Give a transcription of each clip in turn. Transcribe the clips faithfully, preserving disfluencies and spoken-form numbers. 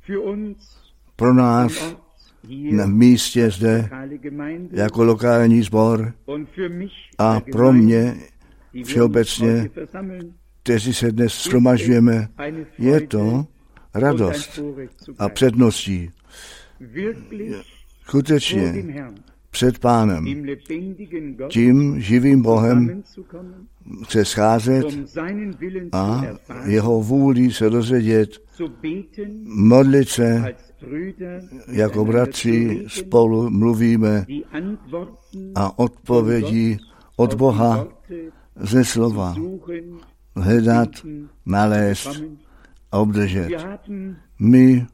pro nás na místě zde jako lokální sbor a pro mě všeobecně, kteří se dnes shromažďujeme, je to radost a předností. Skutečně před Pánem, tím živým Bohem se scházet a jeho vůli se dozvědět, modlit se, jako bratři spolu mluvíme a odpovědi od Boha ze slova hledat, nalézt a obdržet. My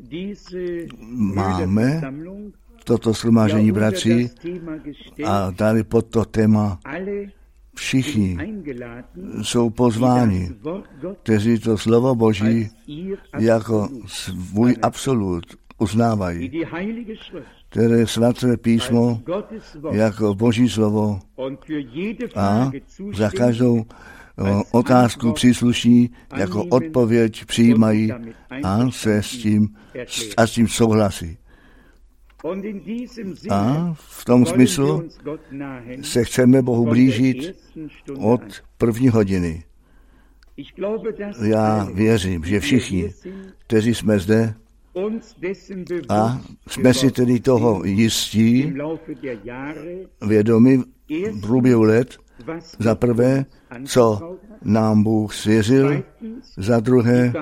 máme toto shromáždění bratří a dali pod to téma všichni jsou pozváni, kteří to slovo Boží jako svůj absolut uznávají, které svaté písmo jako Boží slovo a za každou otázku příslušní jako odpověď přijímají a se s tím, a s tím souhlasí. A v tom smyslu se chceme Bohu blížit od první hodiny. Já věřím, že všichni, kteří jsme zde a jsme si tedy toho jistí, vědomi v průběhu let, za prvé, co nám Bůh svěřil, za druhé,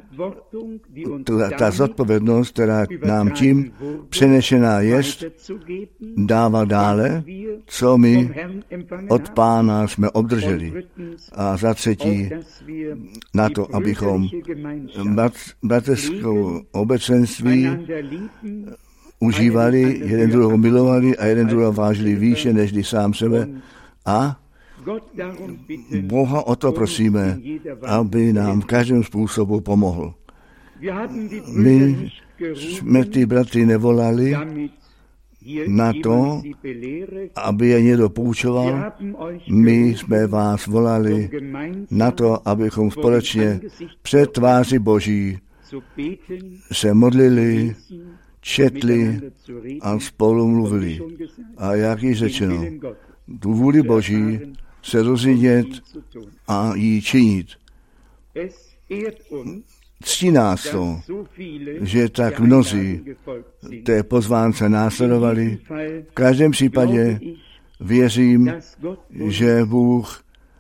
ta zodpovědnost, která nám tím přenešená jest, dává dále, co my od Pána jsme obdrželi. A za třetí, na to, abychom bratrskou obecenství užívali, jeden druhého milovali a jeden druhého vážili výše, nežli sám sebe a Boha o to prosíme, aby nám v každém způsobu pomohl. My jsme ty bratry nevolali na to, aby je někdo poučoval. My jsme vás volali na to, abychom společně před tváří Boží se modlili, četli a spolu mluvili. A jak již řečeno, tu vůli Boží se rozvidět a ji činit. Ctí nás to, že tak mnozí té pozvánce následovali. V každém případě věřím, že Bůh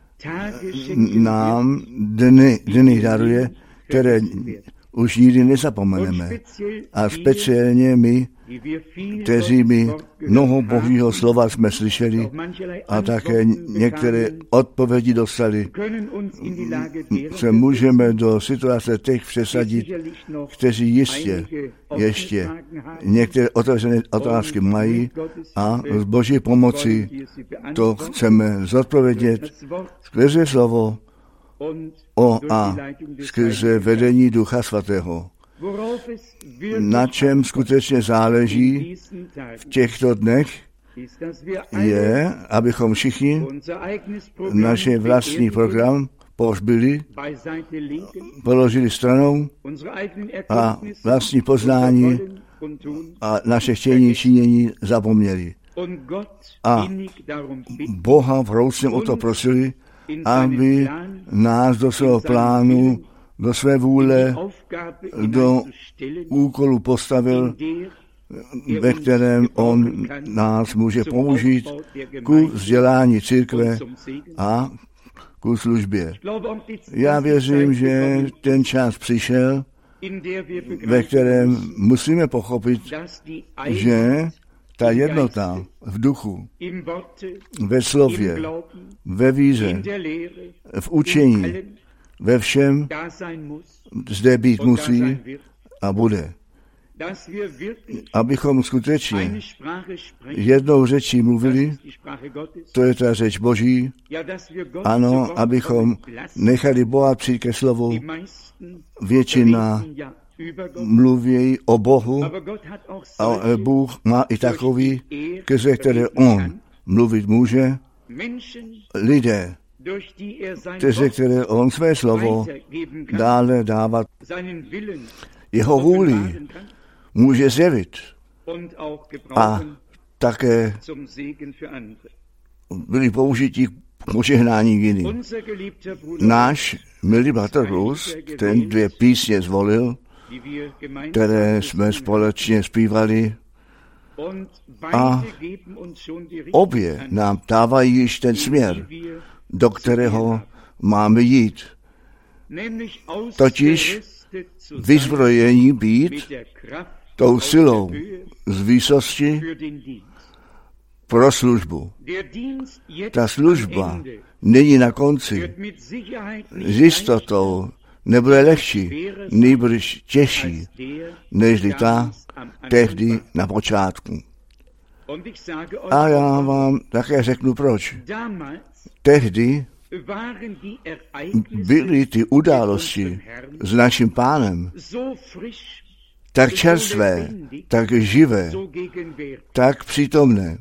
nám dny, dny daruje, které už nikdy nezapomeneme. A speciálně my, kteří my mnoho Božího slova jsme slyšeli a také některé odpovědi dostali, se můžeme do situace těch přesadit, kteří jistě ještě některé otevřené otázky mají a z Boží pomoci to chceme zodpovědět skrze slovo o a skrze vedení Ducha Svatého. Na čem skutečně záleží v těchto dnech, je, abychom všichni náš vlastní program pohřbili, položili stranou a vlastní poznání a naše chtění činění zapomněli. A Boha vroucně o to prosili, aby nás do svého plánu, do své vůle, do úkolu postavil, ve kterém on nás může použít ku vzdělání církve a ku službě. Já věřím, že ten čas přišel, ve kterém musíme pochopit, že ta jednota v duchu, ve slově, ve víře, v učení, ve všem zde být musí a bude. Abychom skutečně jednou řečí mluvili, to je ta řeč Boží, ano, abychom nechali Boha přijít ke slovu. Většina mluví o Bohu, a Bůh má i takový, skrze které on mluvit může. Lidé, skrze které on své slovo dále dávat jeho vůli může zjevit a také byli použiti k požehnání jiným. Náš milý bratr Rus, ten dvě písně zvolil, které jsme společně zpívali, a obě nám dávají již ten směr, do kterého máme jít. Totiž vyzbrojení být tou silou z výsosti pro službu. Ta služba není na konci. S jistotou nebude lehčí, nýbrž těžší, nežli ta tehdy na počátku. A já vám také řeknu proč. Tehdy byly ty události s naším Pánem tak čerstvé, tak živé, tak přítomné.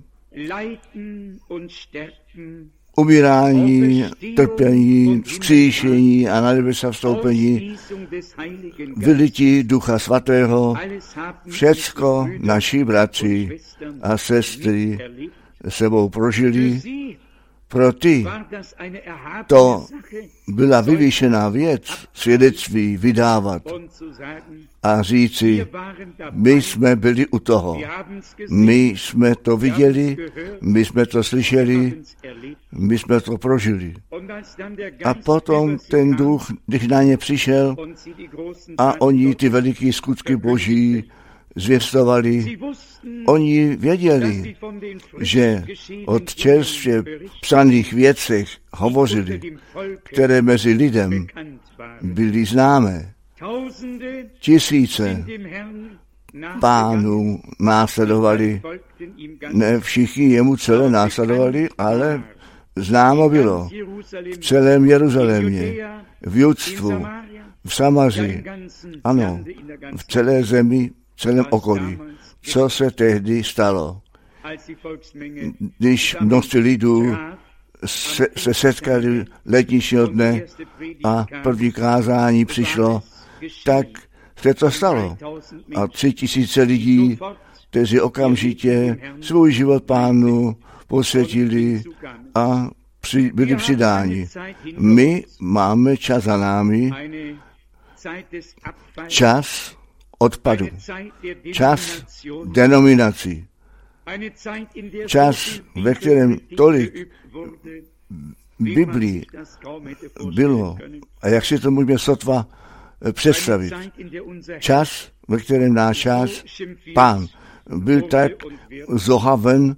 Umírání, trpění, vzkříšení a na nebesa vstoupení, vylití Ducha Svatého, všecko naši bratři a sestry sebou prožili. Pro ty to byla vyvýšená věc, svědectví vydávat a říci, my jsme byli u toho, my jsme to viděli, my jsme to slyšeli, my jsme to prožili. A potom ten duch, když na ně přišel a oni ty veliké skutky Boží zvěstovali, oni věděli, že od čerstvě psaných věcech hovořili, které mezi lidem byly známé. Tisíce pánů následovali, ne všichni jemu celé následovali, ale známo bylo v celém Jeruzalémě, v Judstvu, v Samaři, ano, v celé zemi, v celém okolí. Co se tehdy stalo, když množství lidů se, se setkali letničního dne a první kázání přišlo, tak se to stalo. A tři tisíce lidí, kteří okamžitě svůj život Pánu posvětili a při, byli přidáni. My máme čas za námi, čas odpadu, čas denominací, čas, ve kterém tolik Biblii bylo, a jak si to můžeme sotva představit, čas, ve kterém náš čas Pán byl tak zohaven,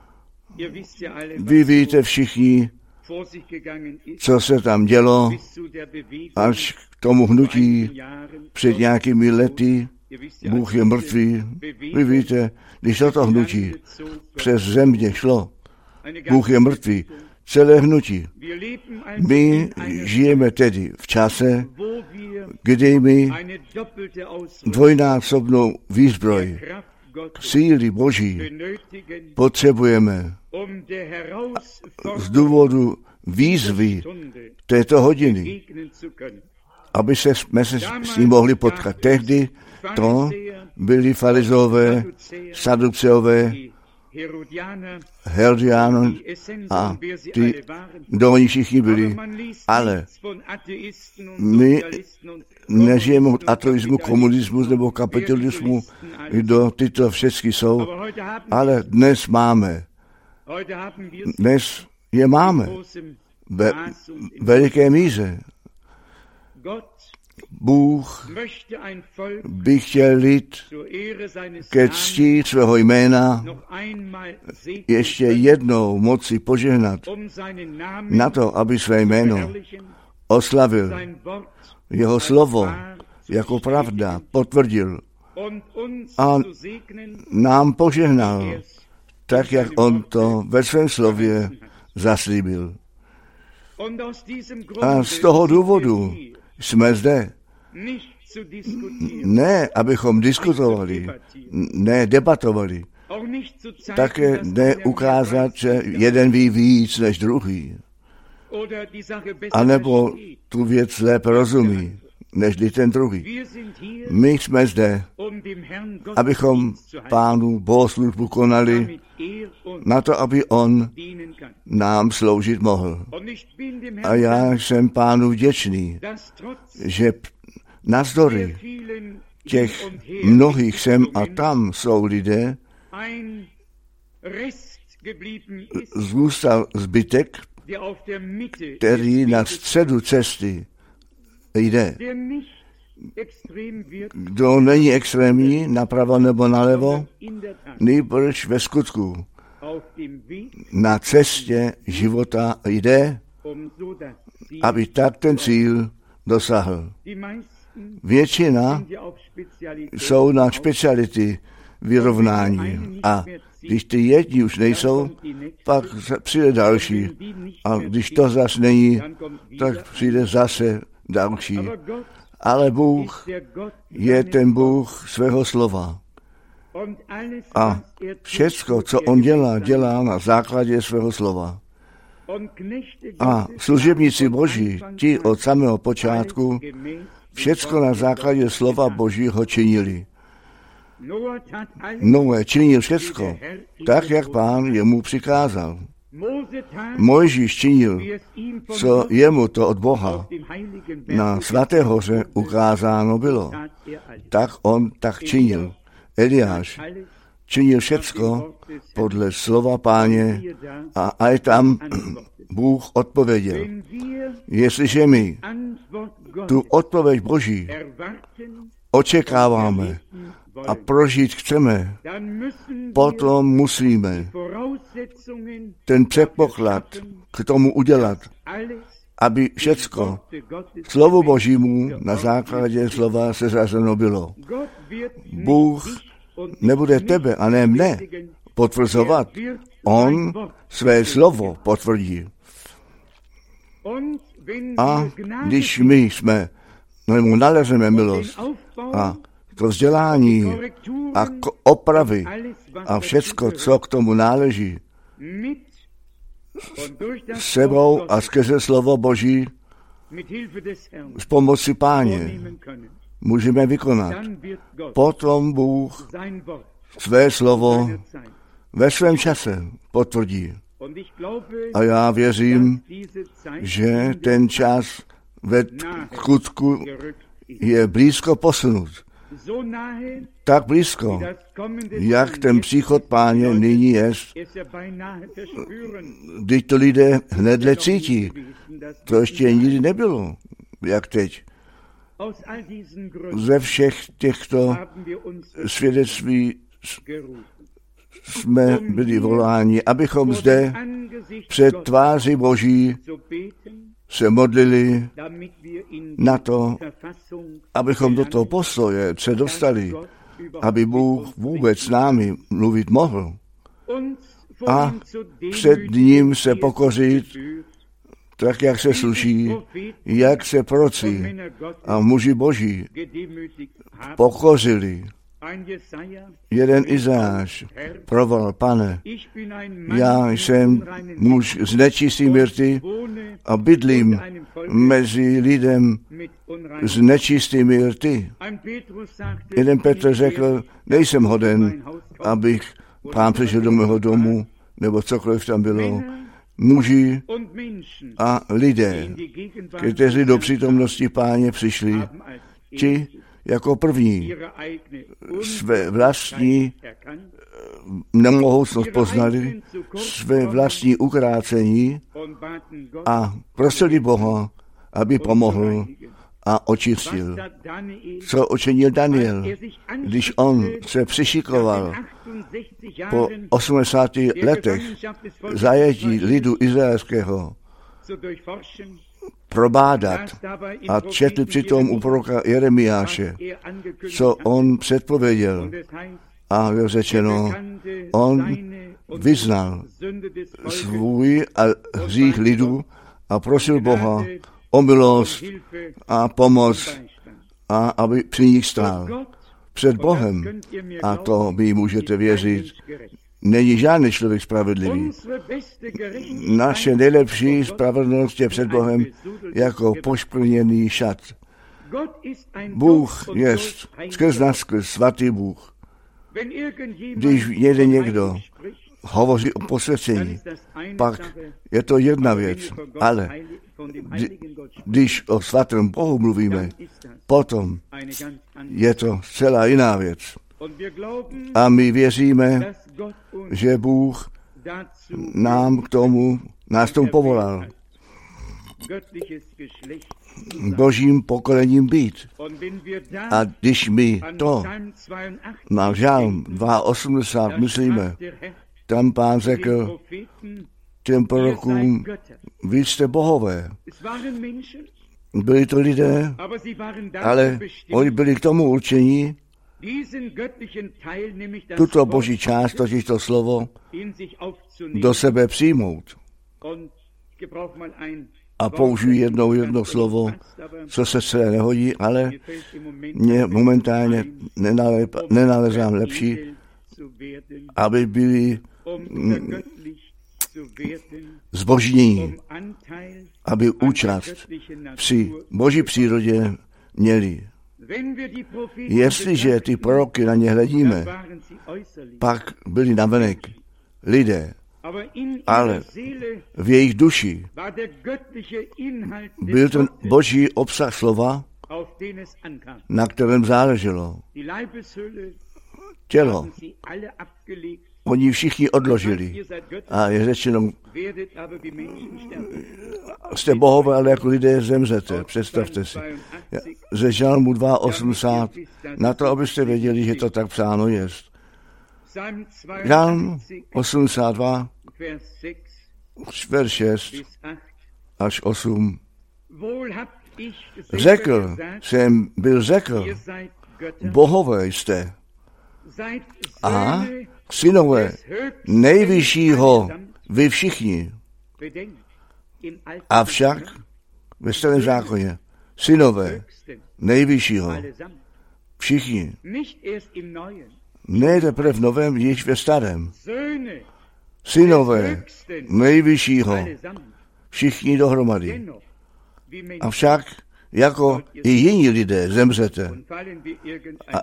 vy víte všichni, co se tam dělo, až k tomu hnutí před nějakými lety, Bůh je mrtvý. Vy víte, když toto hnutí přes země šlo, Bůh je mrtvý, celé hnutí. My žijeme tedy v čase, kdy my dvojnásobnou výzbroj síly Boží potřebujeme z důvodu výzvy této hodiny, aby se, jsme se s ním mohli potkat. Tehdy to byli farizové, saduceové, Herodianon a ty, kdo oni všichni byli. Ale my nežijeme od ateismu, komunismu nebo kapitalismu, kdo tyto všechny jsou, ale dnes máme. Dnes je máme ve veliké míře. Bůh by chtěl lid ke cti svého jména ještě jednou moci požehnat na to, aby své jméno oslavil. Jeho slovo jako pravda potvrdil a nám požehnal, tak jak on to ve svém slově zaslíbil. A z toho důvodu jsme zde. Ne, abychom diskutovali, ne debatovali, také ne ukázat, že jeden ví víc než druhý, anebo tu věc lépe rozumí. nežli ten druhý. My jsme zde, abychom Pánu bohoslužbu konali, na to, aby on nám sloužit mohl. A já jsem Pánu vděčný, že navzdory těch mnohých sem a tam jsou lidé, zůstal zbytek, který na středu cesty jde. Kdo není extrémní, napravo nebo nalevo, nýbrž ve skutku na cestě života jde, aby tak ten cíl dosáhl. Většina jsou na speciality vyrovnání a když ty jedni už nejsou, pak přijde další a když to zase není, tak přijde zase další. Ale Bůh je ten Bůh svého slova. A všecko, co on dělá, dělá na základě svého slova. A služebníci Boží, ti od samého počátku, všecko na základě slova Božího činili. Noé činil všecko, tak, jak Pán jemu přikázal. Mojžíš činil, co jemu to od Boha na svaté hoře ukázáno bylo. Tak on tak činil. Eliáš činil všecko podle slova Páně a aj tam Bůh odpověděl. Jestliže my tu odpověď Boží očekáváme a prožít chceme, potom musíme ten předpoklad k tomu udělat, aby všecko slovu Božímu na základě slova seřazeno bylo. Bůh nebude tebe a ne mne potvrzovat. On své slovo potvrdí. A když my jsme, nebo nalezeme milost a to vzdělání a opravy a všecko, co k tomu náleží, s sebou a skrze slovo Boží s pomocí Páně můžeme vykonat. Potom Bůh své slovo ve svém čase potvrdí. A já věřím, že ten čas ve skutku je blízko posunut. Tak blízko, jak ten příchod Páně nyní je, když to lidé hnedle cítí. To ještě nikdy nebylo, jak teď. Ze všech těchto svědectví jsme byli voláni, abychom zde před tváří Boží se modlili na to, abychom do toho postoje se dostali, aby Bůh vůbec s námi mluvit mohl. A před ním se pokořit, tak jak se sluší, jak se proroci a muži Boží pokořili. Jeden Izáš provolal: Pane, já jsem muž z nečistými rty a bydlím mezi lidem s nečistými rty. Jeden Petr řekl: nejsem hoden, abych Pán přišel do mého domu, nebo cokoliv tam bylo. Muži a lidé, kteří do přítomnosti Páně přišli, ti jako první své vlastní nemohoucnost poznali, své vlastní ukrácení a prosili Boha, aby pomohl a očistil. Co učinil Daniel, když on se přišikoval po osmdesáti letech zajetí lidu izraelského probádat a četl přitom u proroka Jeremiáše, co on předpověděl. A je řečeno, on vyznal svůj a hřích lidu a prosil Boha o milost a pomoc a aby při nich stál. Před Bohem, a to vy můžete věřit, není žádný člověk spravedlivý. Naše nejlepší spravedlnost je před Bohem jako pošplněný šat. Bůh je skrz nás skrz svatý Bůh. Když jede někdo hovoří o posvěcení, pak je to jedna věc, ale když o svatém Bohu mluvíme, potom je to celá jiná věc. A my věříme, že Bůh nám k tomu, nás tomu povolal. Božím pokolením být. A když my to na žálm osmdesát dva myslíme, tam Pán řekl těm prorokům, vy jste bohové. Byli to lidé, ale oni byli k tomu určení, tuto boží část, totiž to slovo, do sebe přijmout. A použiju jednou jedno slovo, co se celé nehodí, ale mě momentálně nenalezám lepší, aby byli zbožní, aby účast při boží přírodě měli. Jestliže ty proroky na ně hledíme, pak byli navenek lidé, ale v jejich duši byl ten boží obsah slova, na kterém záleželo. Tělo oni všichni odložili. A je řečeno, jste bohové, ale jako lidé zemřete. Představte si. Ze žalmu osmdesát dva, na to, abyste věděli, že to tak psáno je. Žalm osmdesát dva, verš šest až osm. Řekl jsem, byl řekl, bohové jste a synové nejvyššího vy všichni. Avšak ve starém zákoně synové nejvyššího všichni. Ne teprve v novém, již ve starém. Synové nejvyššího všichni dohromady. Avšak jako i jiní lidé zemřete a,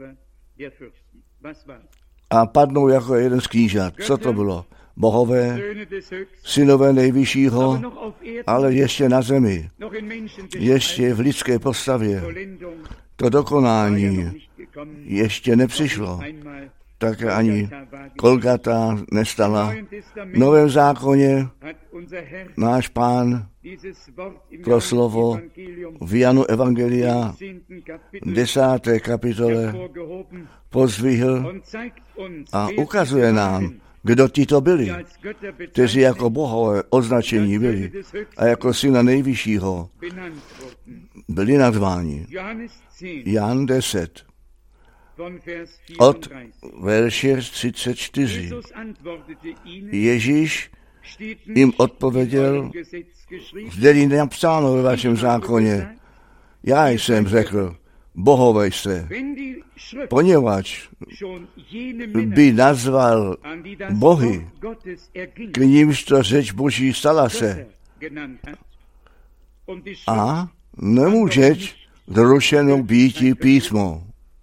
a padnou jako jeden z knížat. Co to bylo? Bohové, synové nejvyššího, ale ještě na zemi, ještě v lidské postavě. To dokonání ještě nepřišlo. Tak ani Golgata nestala. V Novém zákoně náš Pán pro slovo v Janu Evangelia desáté kapitole pozvihl a ukazuje nám, kdo tito byli, kteří jako bohové označení byli a jako syna nejvyššího byli nazváni. Jan deset. Od verše třicet čtyři. Ježíš jim odpověděl, zde je napsáno ve vašem zákoně, já jsem řekl, bohové jste, poněvadž by nazval bohy, k nímž to řeč Boží stala se. A nemůžeť zrušeno býti písmo.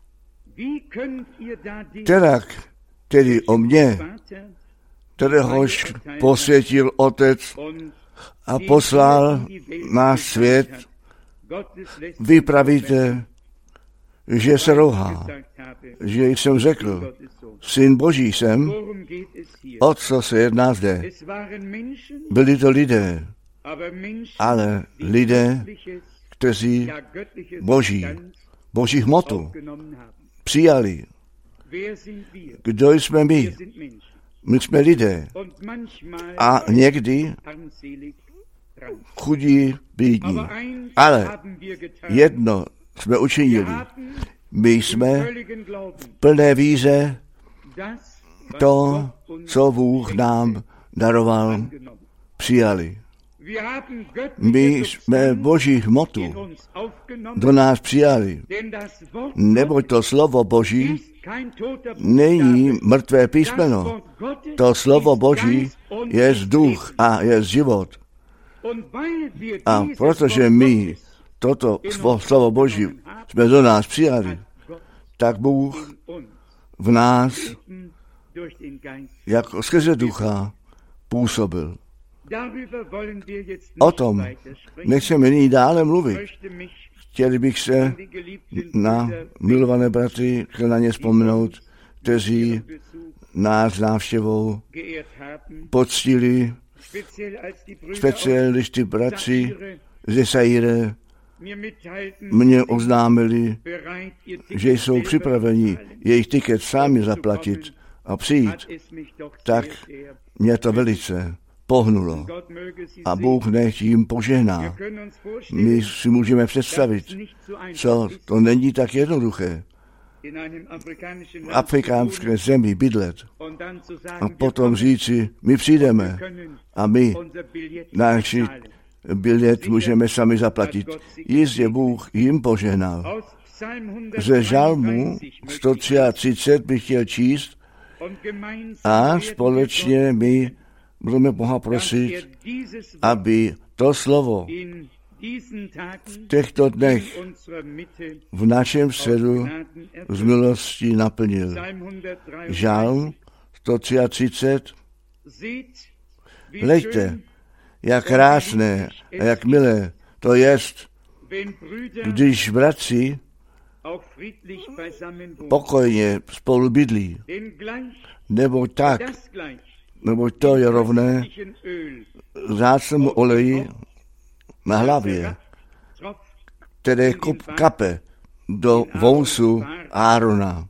Terak, tedy o mně, kteréhož posvětil Otec a poslal na svět, vy pravíte, že se rouhá, že jsem řekl, syn Boží jsem, o co se jedná zde. Byli to lidé, ale lidé, kteří Boží, Boží hmotu přijali. Kdo jsme my? My jsme lidé. A někdy chudí, bídní. Ale jedno jsme učinili. My jsme v plné víře to, co Bůh nám daroval, přijali. My jsme Boží hmotu do nás přijali, neboť to slovo Boží není mrtvé písmeno. To slovo Boží je duch a je život. A protože my toto slovo Boží jsme do nás přijali, tak Bůh v nás jako skrze ducha působil. O tom nechceme nyní dále mluvit. Chtěli bych se na milované bratry na ně vzpomenout, kteří nás návštěvou poctili, speciálně když ty bratři ze Saire mě oznámili, že jsou připraveni jejich tiket sami zaplatit a přijít, tak mě to velice pohnulo. A Bůh nech jim požehná. My si můžeme představit, co to není tak jednoduché. V afrikánské zemi bydlet a potom říci, my přijdeme a my náš bilet můžeme sami zaplatit. Jistě Bůh jim požehnal. Ze žalmu sto třicet tři bych chtěl číst a společně my budeme Boha prosit, aby to slovo v těchto dnech v našem středu z milosti naplnil. Žalm sto třicet tři. Hleďte, jak krásné a jak milé to jest, když bratři pokojně spolu bydlí, nebo tak, nebo to je rovné vzácnému oleji na hlavě, které kape do vousu Árona.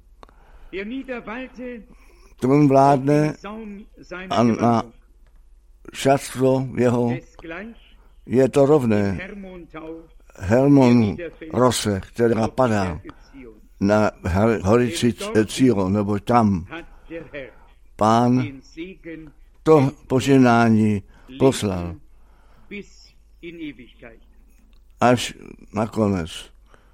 On vládne a na šatstvo jeho je to rovné Hermonu rose, která padá na horici Círon, nebo tam Pán to požehnání poslal až nakonec.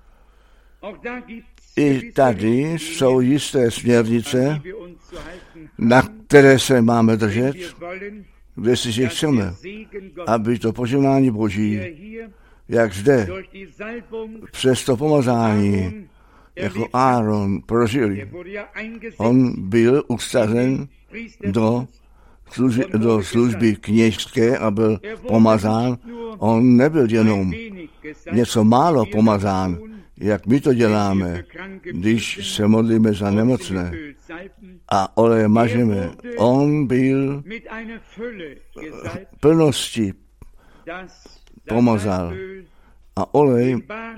I tady jsou jisté směrnice, na které se máme držet, kde si chceme, aby to požehnání Boží, jak zde, přes to pomazání, jako Áron prožili. On byl ustazen do, služi, do služby kněžské a byl pomazán. On nebyl jenom něco málo pomazán, jak my to děláme, když se modlíme za nemocné a oleje mažeme. On byl plnosti pomazal a olej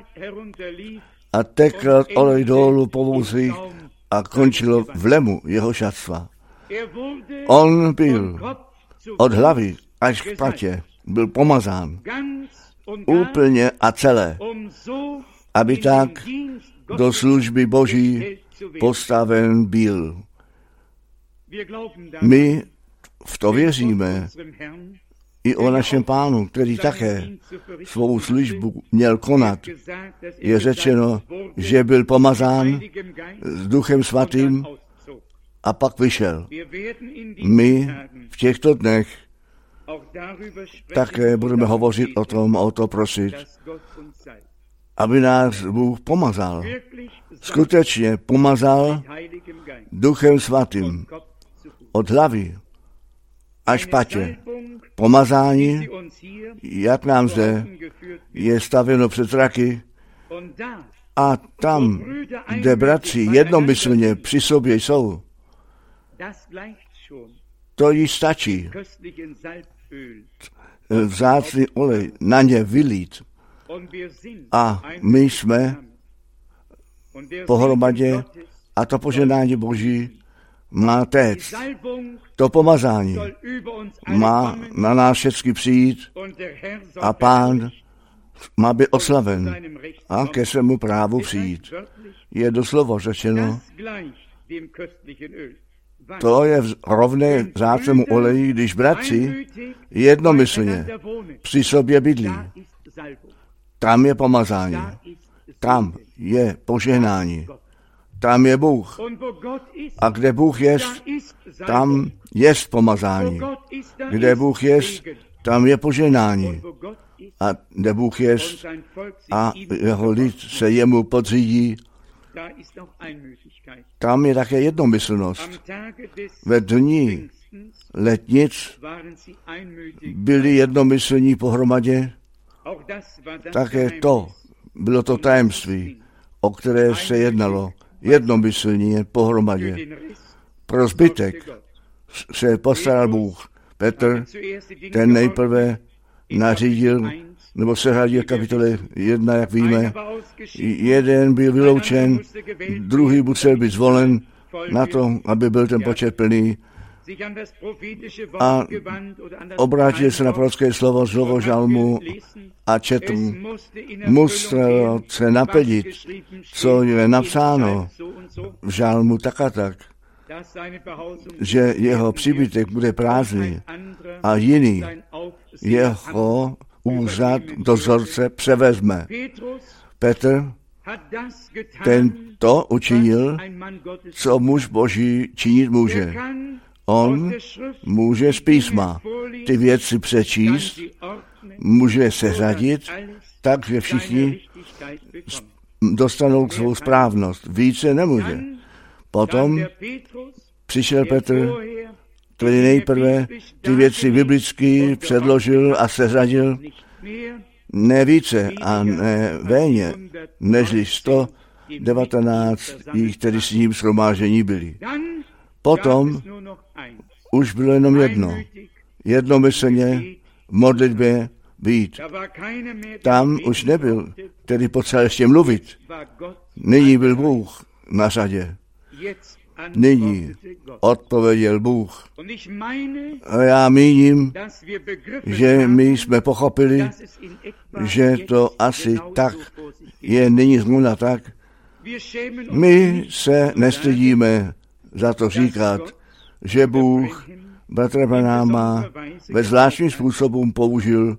a tekl olej dolů po vousích a končilo v lemu jeho šatstva. On byl od hlavy až k patě, byl pomazán úplně a celé, aby tak do služby Boží postaven byl. My v to věříme i o našem Pánu, který také svou službu měl konat. Je řečeno, že byl pomazán s Duchem Svatým a pak vyšel. My v těchto dnech také budeme hovořit o tom, o to prosit, aby nás Bůh pomazal. Skutečně pomazal Duchem Svatým od hlavy až patě. Pomazání, jak nám zde je stavěno před zraky, a tam, kde bratři jednomyslně při sobě jsou, to již stačí. Vzácný olej na ně vylít. A my jsme pohromadě a to požehnání Boží má téct. To pomazání má na nás všechny přijít a Pán má být oslaven a ke svému právu přijít. Je doslova řečeno, to je rovné vzácnému oleji, když bratři jednomyslně při sobě bydlí. Tam je pomazání, tam je požehnání, tam je Bůh. A kde Bůh je, tam je pomazání. Kde Bůh je, tam je požehnání. a kde Bůh je a jeho lid se jemu podřídí, tam je také jednomyslnost. Ve dní letnic byli jednomyslní pohromadě, také to bylo to tajemství, o které se jednalo, jednomyslně pohromadě. Pro zbytek se postaral Bůh. Petr, ten nejprve nařídil, nebo se řadil kapitole jedna, jak víme, jeden byl vyloučen, druhý musel být zvolen na to, aby byl ten počet plný, a obrátil se na prorocké slovo z žalmu a četl. Musel se naplnit, co je napsáno v žalmu tak a tak, že jeho příbytek bude prázdný a jiný jeho úřad dozorce převezme. Petr ten to učinil, co muž Boží činit může. On může z písma ty věci přečíst, může seřadit, takže všichni dostanou svou správnost. Více nemůže. Potom přišel Petr, který nejprve ty věci biblicky předložil a seřadil, ne více a ne méně, nežli sto devatenáct jich, kteří s ním shromáždění byli. Potom už bylo jenom jedno. Jednomyslně v modlitbě být. Tam už nebyl, který potřeboval ještě mluvit. Nyní byl Bůh na řadě. Nyní odpověděl Bůh. A já míním, že my jsme pochopili, že to asi tak je nyní zmluvna tak. My se nestydíme za to říkat, že Bůh bratra Branhama ve zvláštním způsobem použil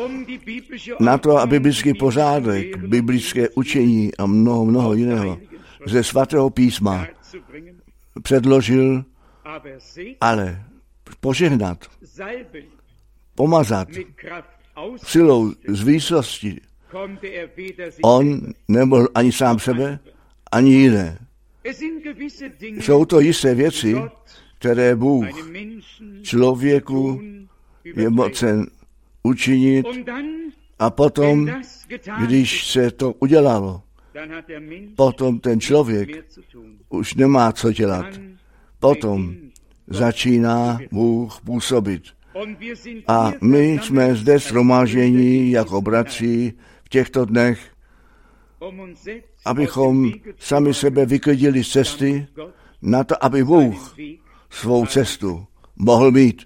na to, aby biblický pořádek, biblické učení a mnoho, mnoho jiného ze svatého písma předložil, ale požehnat, pomazat silou z výsosti. On nemohl ani sám sebe, ani jiné. Jsou to jisté věci, které Bůh člověku je mocen učinit, a potom, když se to udělalo, potom ten člověk už nemá co dělat. Potom začíná Bůh působit. A my jsme zde shromážděni jako bratři v těchto dnech, abychom sami sebe vyklidili z cesty na to, aby Bůh svou cestu mohl mít.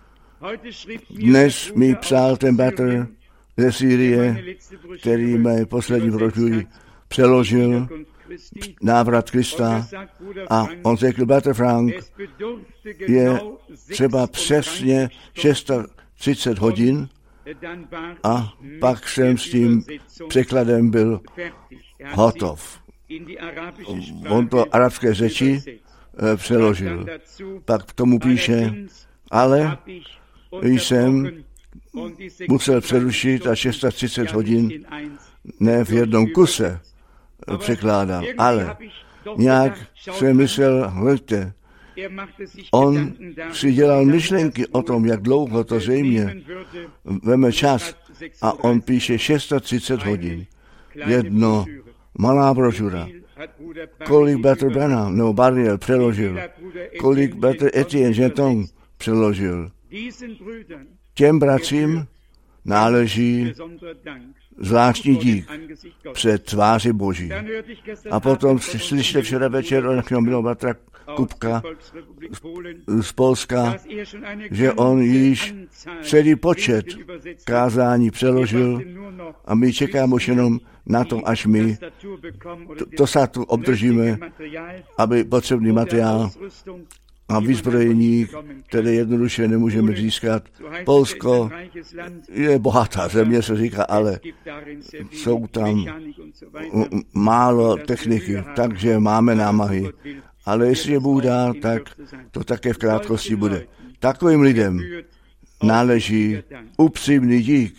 Dnes mi psal ten bratr ze Sýrie, který mé poslední brožury přeložil, návrat Krista, a on řekl, bratr Frank, je třeba přesně třicet šest hodin, a pak jsem s tím překladem byl hotov. On to arabské řeči e, přeložil. Pak k tomu píše, ale jsem musel přerušit a třicet šest hodin ne v jednom kuse překládal, ale nějak jsem myslel, hleďte, on si dělal myšlenky o tom, jak dlouho to zřejmě veme čas, a on píše třicet šest hodin. Jedno malá brožura. Kolik bratr Branham nebo Barniel přeložil, kolik bratr Etienne Jeton přeložil. Těm bratřím náleží zvláštní dík před tváři Boží. A potom slyšeli včera večer od našeho milého bratra Kupka z Polska, že on již celý počet kázání přeložil a my čekáme už jenom na to, až my to, to se tu obdržíme, aby potřebný materiál a vyzbrojení, které jednoduše nemůžeme získat. Polsko je bohatá země, se říká, ale jsou tam málo techniky, takže máme námahy. Ale jestli je Bůh dá, tak to také v krátkosti bude. Takovým lidem náleží upřímný dík.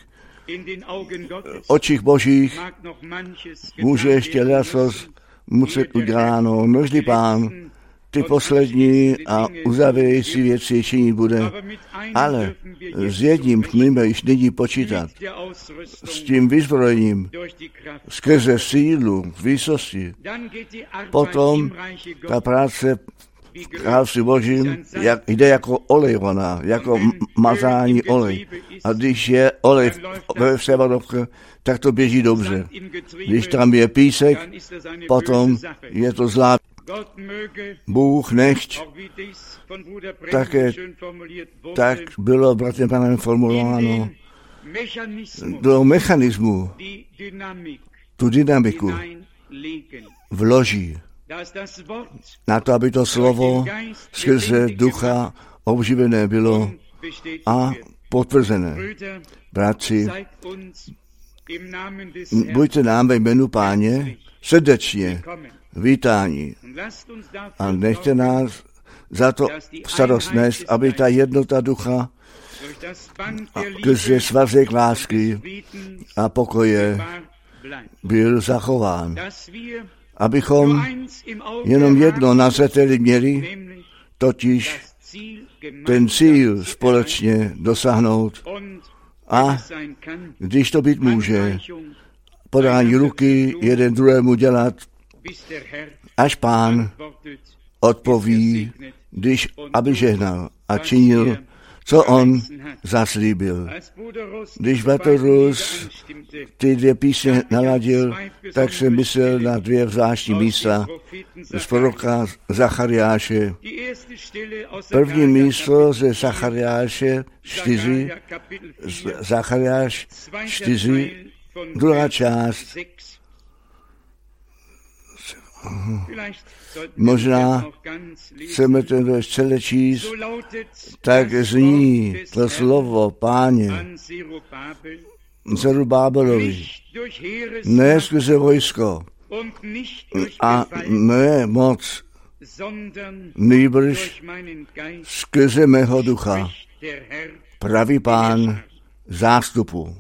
očích Božích může ještě lesos muset uděláno, množdy Pán ty poslední a uzavějící věci činit bude, ale s jedním smíme již nyní počítat, s tím vyzbrojením, skrze sílu, výsosti. Potom ta práce v království Božím jak, jde jako olejovaná, jako mazání olej. A když je olej ve převodovce, tak to běží dobře. Když tam je písek, potom je to zlá. Bůh nechť, také tak bylo bratrem Panem formulováno, do mechanismu tu dynamiku vloží na to, aby to slovo skrze ducha obživené bylo a potvrzené. Bratři, buďte nám ve jménu Páně srdečně vítání a nechte nás za to starost nést, aby ta jednota ducha skrze svazek lásky a pokoje byl zachován. Abychom jenom jedno na zřeteli měli, totiž ten cíl společně dosáhnout a když to být může, podání ruky jeden druhému dělat, až Pán odpoví, když aby žehnal a činil, co on zaslíbil. Když bratr Rus ty dvě písně naladil, tak jsem myslel na dvě zvláštní místa z proroka Zachariáše. První místo ze Zachariáše čtyři, Zachariáš čtyři, druhá část. Možná chceme ten verš celé číst, tak zní to slovo Páně Zerubábelovi, ne skrze vojsko a ne moc, nýbrž skrze mého ducha, praví Pán zástupu.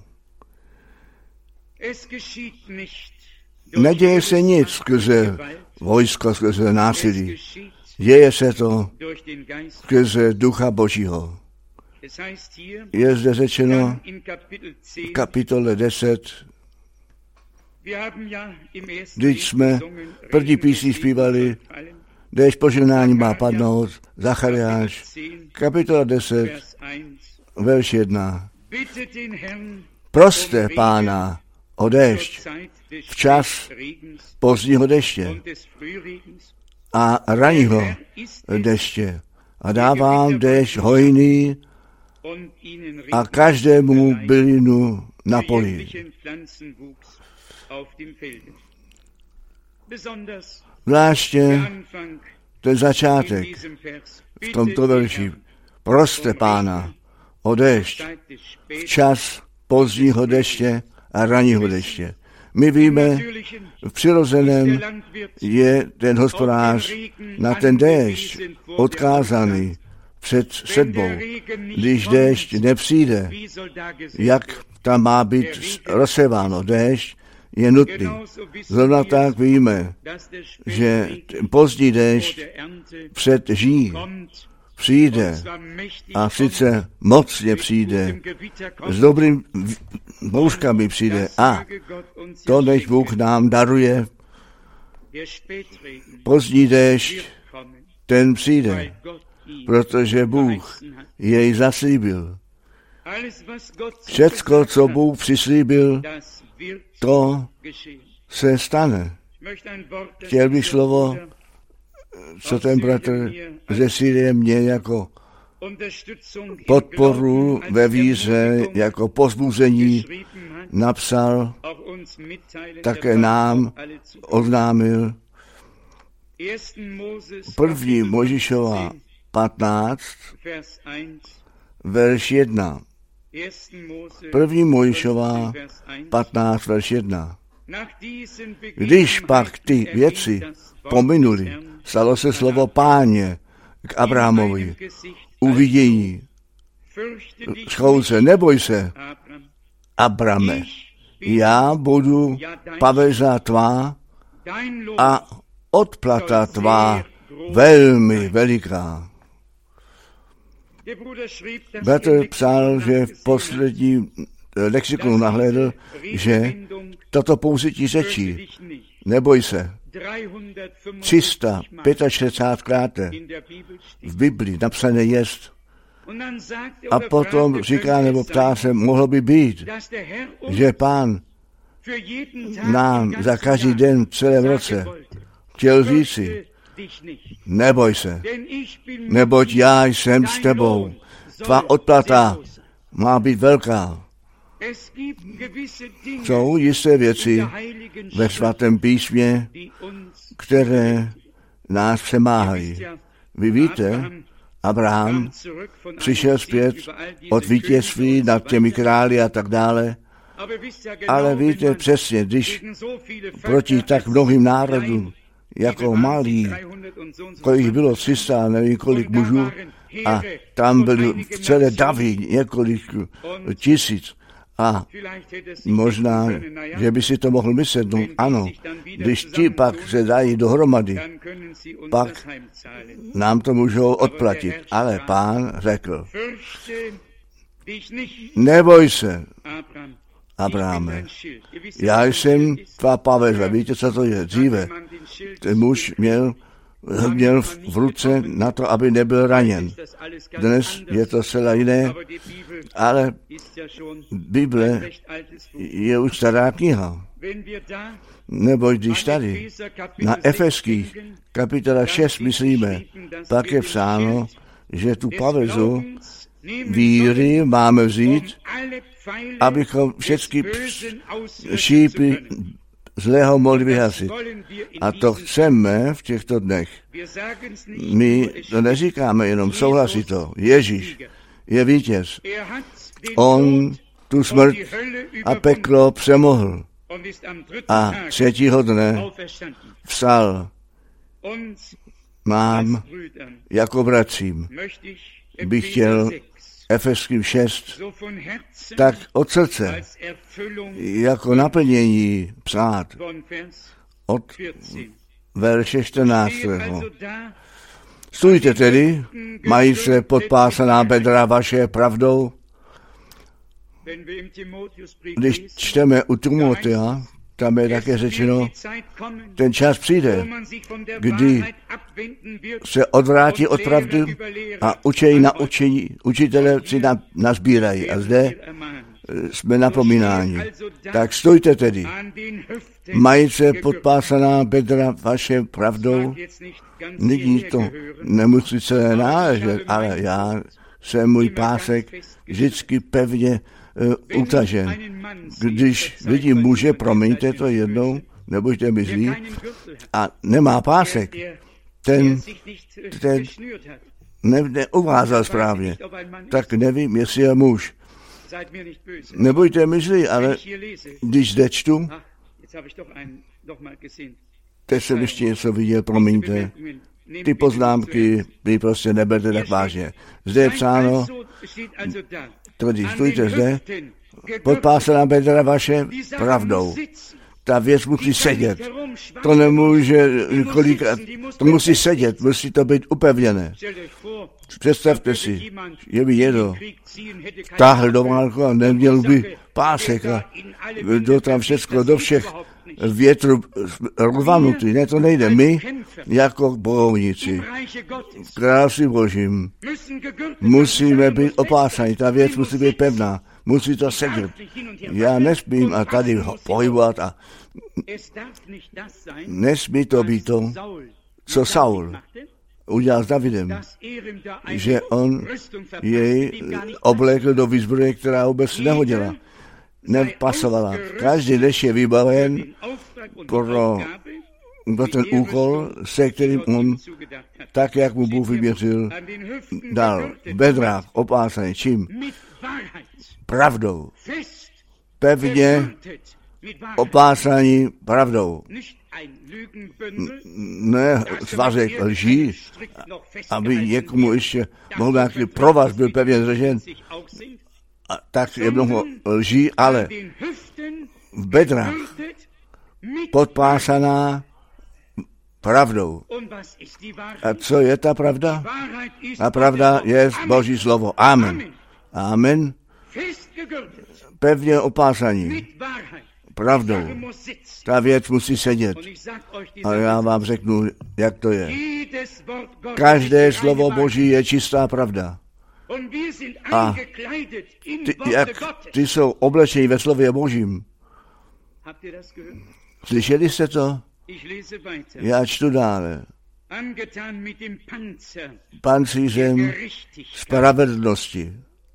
Neděje se nic skrze vojsko, skrze násilí. Děje se to skrze ducha Božího. Je zde řečeno v kapitole deset, když jsme první písni zpívali, déž požehnání má padnout, Zachariáš, kapitola deset, verš jedna. Proste Pána o déšť v čas pozdního deště a ranního deště a dávám déšť hojný a každému bylinu na poli. Zvláště ten začátek v tomto verši. Proste Pána o déšť v čas pozdního deště a ranního deště. My víme, v přirozeném je ten hospodář na ten déšť odkázaný před sedbou. Když déšť nepřijde, jak tam má být rozséváno déšť, je nutný. Zrovna tak víme, že pozdní déšť před ží přijde a sice mocně přijde, s dobrým bouřkami přijde a to, než Bůh nám daruje, pozdní déšť, ten přijde, protože Bůh jej zaslíbil. Všecko, co Bůh přislíbil, to se stane. Chtěl bych slovo, co ten bratr ze Sýrie mě jako podporu ve víře, jako povzbuzení napsal, také nám oznámil. První Mojžíšova patnáct, verš jedna. První Mojžíšova patnáct, verš jedna. Když pak ty věci pominuli, stalo se slovo Páně k Abrahamovi. Uvidění. Schouce, neboj se, Abrame, já budu paveza tvá a odplata tvá velmi veliká. Bratr psal, že v poslední lexikonu nahlédl, že toto použití řečí, neboj se, tři sta šedesát pět v Biblii napsané jest. A potom říká, nebo ptá se, mohlo by být, že Pán nám za každý den v celém roce chtěl říci, neboj se, neboť já jsem s tebou. Tvá odplata má být velká. Jsou jisté věci ve svatém písmě, které nás přemáhají. Vy víte, Abraham přišel zpět od vítězství nad těmi králi a tak dále, ale víte přesně, když proti tak mnohým národům, jako malý, kolik bylo tři sta, nevím kolik mužů, a tam byly v celé davy několik tisíc. A možná, že by si to mohl myslet, no ano, když ti pak se dají dohromady, pak nám to můžou odplatit. Ale Pán řekl, neboj se, Abrahame, já jsem tvá paveza. Víte, co to je? Dříve ten muž měl, měl v ruce na to, aby nebyl raněn. Dnes je to zcela jiné, ale Bible je už stará kniha. Nebo když tady na Efeských kapitola šest myslíme, pak je psáno, že tu pavezu víry máme vzít, abychom všechny šípy zlého mohli vyhasit. A to chceme v těchto dnech. My to neříkáme, jenom souhlasí to. Ježíš je vítěz. On tu smrt a peklo přemohl. A třetího dne vstal. Mám jako bratřím bych chtěl Efeským šest tak od srdce jako naplnění psát od verše čtrnáctého. Stůjte tedy, mají se podpásaná bedra vaše pravdou. Když čteme u Timotea, tam je také řečeno, ten čas přijde, kdy se odvrátí od pravdy a učejí na učení, učitelé si na, nazbírají. A zde jsme napomínáni. Tak stojte tedy, mají se podpásaná bedra vaše pravdou. Nyní to nemusí celé náležet, ale já jsem můj pásek vždycky pevně uh, utažen. Když vidím muže, promiňte to jednou, nebuďte mi zlí, a nemá pásek, ten, ten ne, neuvázal správně, tak nevím, jestli je muž. Nebuďte mi zlí, ale když zde čtu, teď jsem ještě něco viděl, promiňte, ty poznámky, vy prostě neberte tak vážně. Zde je psáno, tvrdí, stůjte zde, podpásaná bedra vaše pravdou. Ta věc musí sedět. To nemůže kolikrát, to musí sedět, musí to být upevněné. Představte si, že by někdo táhl do válku a neměl by pásek a do tam všechno, do všech větru rvanutý. Ne, to nejde. My, jako bojovníci, v království Božím, musíme být opásaní. Ta věc musí být pevná. Musí to sedět. Já nesmím a tady pohybovat a nesmí to být to, co Saul udělal s Davidem, že on jej oblékl do výzbroje, která vůbec nehodila, nepasovala. Každý dneš je vybaven pro, pro ten úkol, se kterým on, tak jak mu Bůh vyměřil, dal bedrách opásaný. Čím? Pravdou. Pevně opásaní pravdou. Ne svazek lží, aby někomu ještě mohl nějaký provaz byl pevně zřešen, a tak je mnoho lží, ale v bedrách podpásaná pravdou. A co je ta pravda? A pravda je Boží slovo. Amen. Amen. Pevně opásaní pravdou. Ta věc musí sedět. A já vám řeknu, jak to je. Každé slovo Boží je čistá pravda. A ty, jak ty jsou oblečení ve slově Božím. Slyšeli jste to? Já čtu dále. Pancířem spravedlnosti.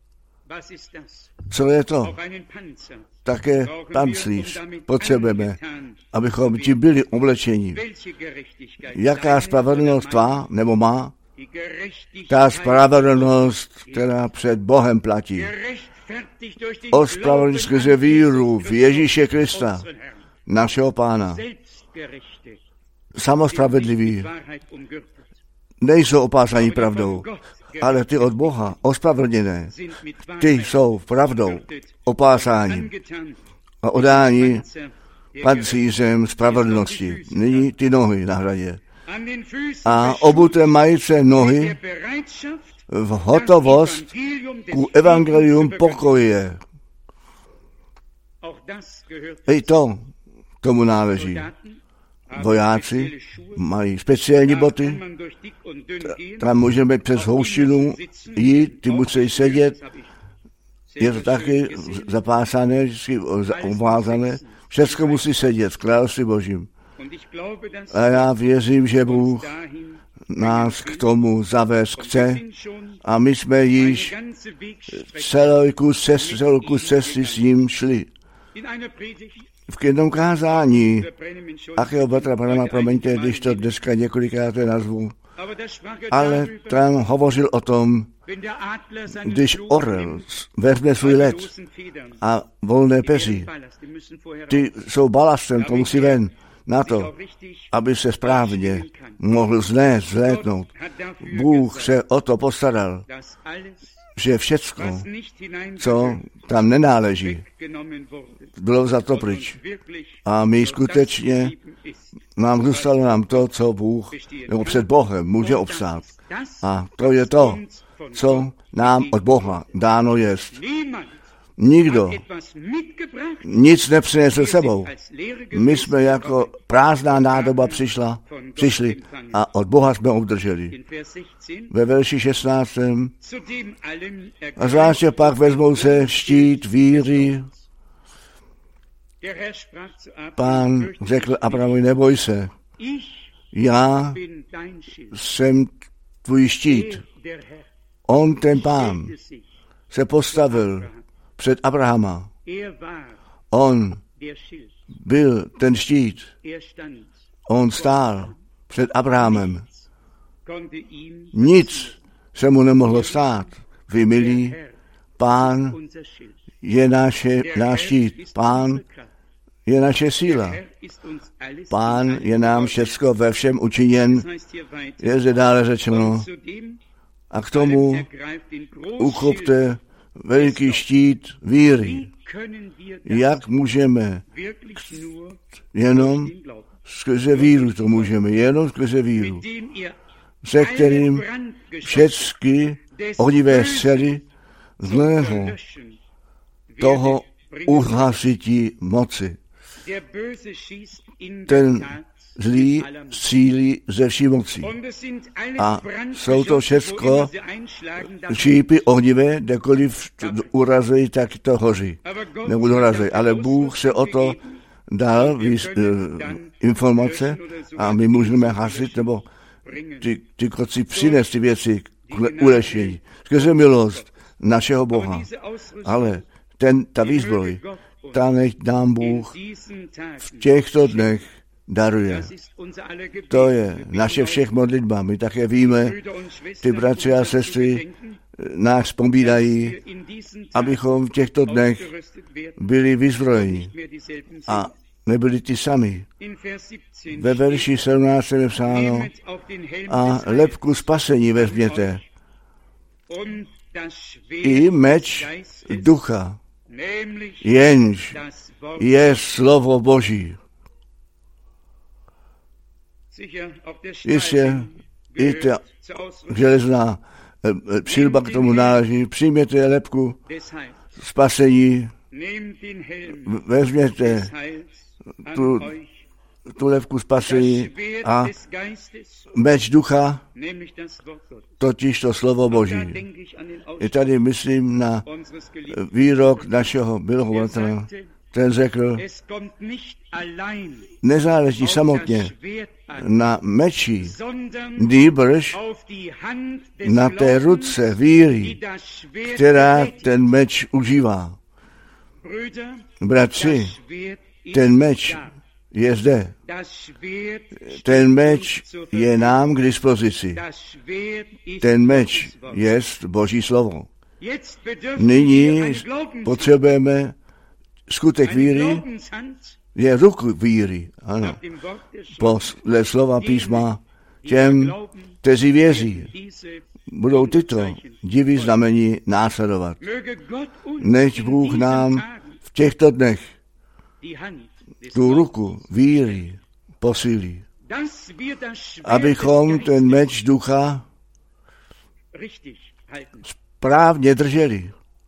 Co je to? Také pancíř potřebujeme, abychom ti byli oblečeni. Jaká spravedlnost tvá nebo má? Ta spravedlnost, která před Bohem platí. Ospravedlnění skrze víru v Ježíše Krista, našeho Pána. Samospravedliví nejsou opásaní pravdou, ale ty od Boha ospravedlněné, ty jsou pravdou opásáni a odání pancířem spravedlnosti. Nyní ty nohy na hradě. A obuté majíce nohy v hotovost ku evangelium pokoje. I to tomu náleží. Vojáci mají speciální boty, tam můžeme přes houštinu jít, ty musí sedět, je to taky zapásané, uvázané, všechno musí sedět v království Božím. A já věřím, že Bůh nás k tomu zavést chce a my jsme již celou kus cesty, celou kus cesty s ním šli. V jednom kázání, akého bratra Branhama, promiňte, když to dneska několikrát nazvu, ale tam hovořil o tom, když orel vezme svůj let a volné peří, ty jsou balastem, to musí ven, na to, aby se správně mohl znést, zlétnout. Bůh se o to postaral, že všecko, co tam nenáleží, bylo za to pryč. A my skutečně, nám zůstalo nám to, co Bůh, nebo před Bohem může obstát. A to je to, co nám od Boha dáno jest. Nikdo nic nepřinesl sebou. My jsme jako prázdná nádoba přišla, přišli a od Boha jsme obdrželi. Ve verši šestnáctém A zvláště pak vezmou se štít víry. Pán řekl Abrahamovi, neboj se, já jsem tvůj štít. On, ten Pán, se postavil před Abrahama. On byl ten štít. On stál před Abrahamem. Nic se mu nemohlo stát. Vy, milí, Pán je naše, náš štít. Pán je naše síla. Pán je nám všecko ve všem učiněn. Je zde dále řečeno. A k tomu uchopte veliký štít víry. Jak můžeme? Jenom skrze víru to můžeme. Jenom skrze víru. Se kterým všechny ohnivé střely zlého toho uhasití moci. Ten zlý střílí ze vší moci. A jsou to všechno šípy ohnivé, kdekoliv urazí, tak to hoří. Nebo dorazí. Ale Bůh se o to dal víc, informace a my můžeme hasit, nebo ty, ty koci přinést ty věci k ulešení. Skrze milost našeho Boha. Ale ten, ta výzbroj, ta nech nám Bůh v těchto dnech daruje. To je naše všech modlitba. My také víme, ty bratři a sestry nás vzpomínají, abychom v těchto dnech byli vyzbrojeni a nebyli ty sami. Ve verši sedmnáctém je psáno, a lebku spasení vezměte i meč ducha, jenž je slovo Boží. Jistě i ta železná přilba k tomu náleží. Přijměte lepku spasení, vezměte tu, tu lepku spasení a meč ducha, totiž to slovo Boží. I tady myslím na výrok našeho milovatele. Ten řekl, nezáleží samotně na meči, nýbrž na té ruce víry, která ten meč užívá. Bratři, ten meč je zde. Ten meč je nám k dispozici. Ten meč je Boží slovo. Nyní potřebujeme skutek víry, je ruku víry, ano. Podle slova písma těm, kteří věří, budou tyto divy znamení následovat. Než Bůh nám v těchto dnech tu ruku víry posílí, abychom ten meč ducha správně drželi.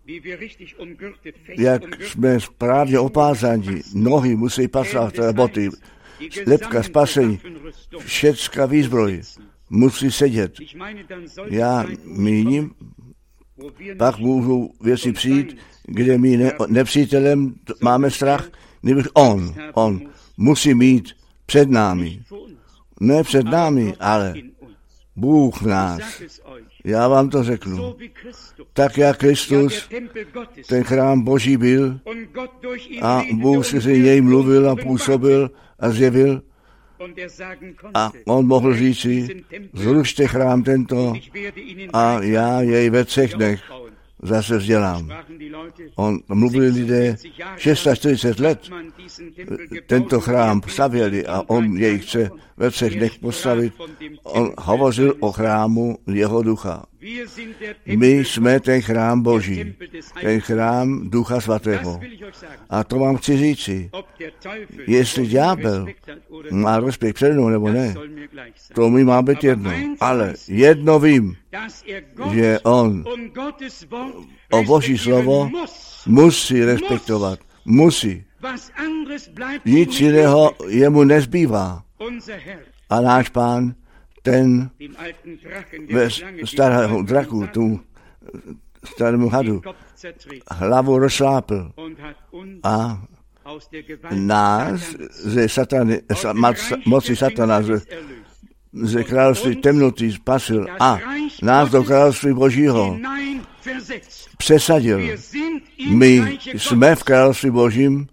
Jak jsme správně opázáni, nohy musí pasovat, boty, lepka spasení, všecká výzbroj musí sedět. Já míním, pak můžu věci přijít, kde my ne, nepřítelem máme strach, nebož on, on musí mít před námi. Ne před námi, ale Bůh v nás. Já vám to řeknu. Tak jak Kristus, ten chrám Boží byl a Bůh si něj mluvil a působil a zjevil a on mohl říci, zrušte chrám tento a já jej ve třech dnech zase vzdělám. On mluvili lidé čtyřicet šest let, tento chrám stavěli a on jej chce ve třech dnech postavit. On hovořil o chrámu jeho ducha. My jsme ten chrám Boží, ten chrám Ducha Svatého. A to vám chci říci, jestli ďábel má respekt před mnou nebo ne, to mi má být jedno. Ale jedno vím, že on o Boží slovo musí respektovat. Musí. Nic jiného jemu nezbývá. A náš Pán, ten ve starého draku, tu starému hadu, hlavu rozšlápl a nás ze satany, moci satana, ze, ze království temnoty spasil a nás do království Božího přesadil. My jsme v království Božím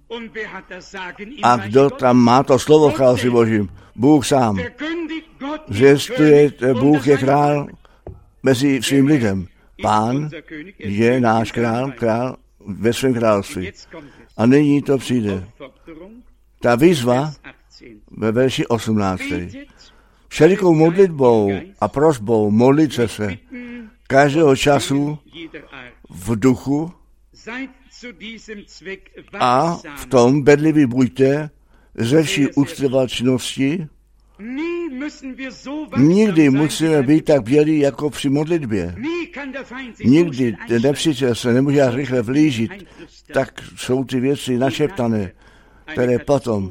a kdo tam má to slovo v království Božím? Bůh sám. Zvěstuje, Bůh je král mezi svým lidem. Pán je náš král, král ve svém království. A nyní to přijde. Ta výzva ve verši osmnácté. Všelikou modlitbou a prosbou modlit se každého času v duchu a v tom bedlivý buďte ze vší úctyvačnosti. Nikdy musíme být tak bělí jako při modlitbě. Nikdy ten nepřítel se nemůže rychle vlížit, tak jsou ty věci našeptané, které potom